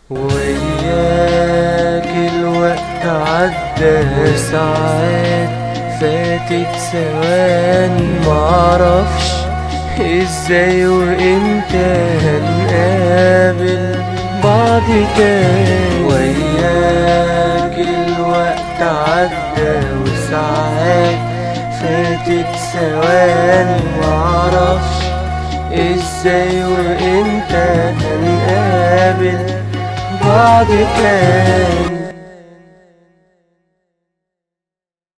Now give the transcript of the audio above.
وياك الوقت عدى ساعات فاتت ثواني، معرفش ازاي وامتى هنقابل بعض تاني. وياك الوقت عدى وساعات فاتت ثواني، معرفش ازاي وامتى هنقابل بعض تاني.